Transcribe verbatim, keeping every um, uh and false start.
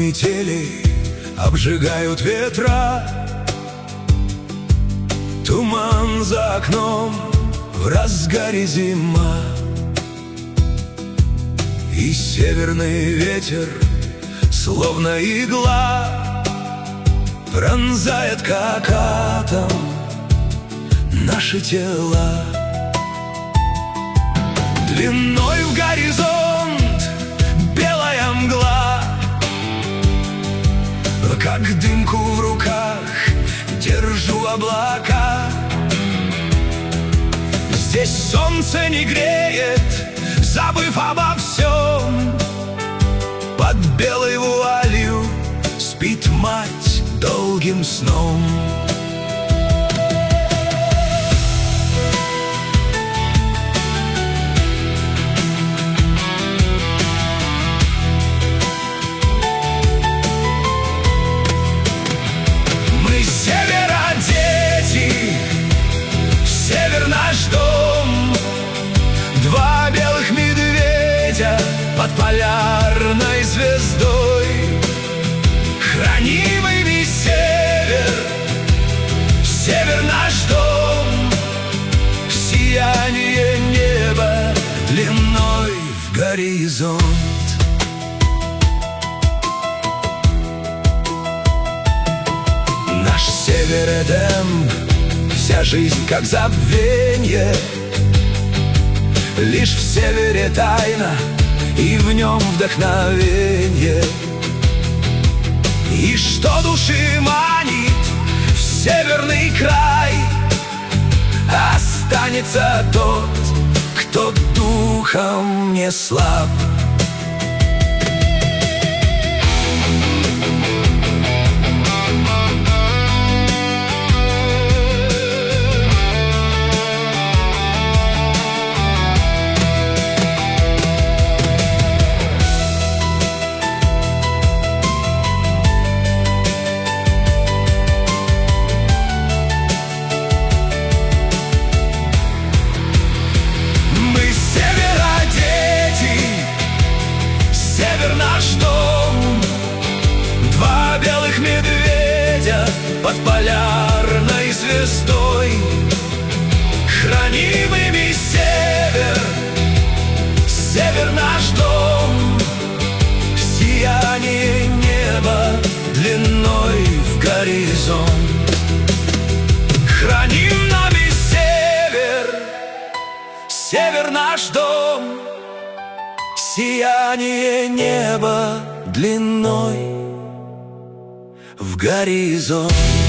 метели обжигают ветра. Туман за окном, в разгаре зима, и северный ветер, словно игла, пронзает как атом наши тела. Длиной в горизонт белая мгла, как дымку в руках держу облака. Здесь солнце не греет, забыв обо всем. Под белой вуалью спит мать долгим сном. Мы севера дети, север наш дом. Два белых медведя под полярной звездой. Хранимый весь север, север наш дом. Сияние неба длиной в горизонт. Наш север Эдем, вся жизнь как забвенье. Лишь в севере тайна, и в нем вдохновенье. И что души манит в северный край, останется тот, кто духом не слаб. Под полярной звездой, хранимыми север, север наш дом. Сияние неба длиной в горизонт. Храним нами север, север наш дом. Сияние неба длиной в горизонт.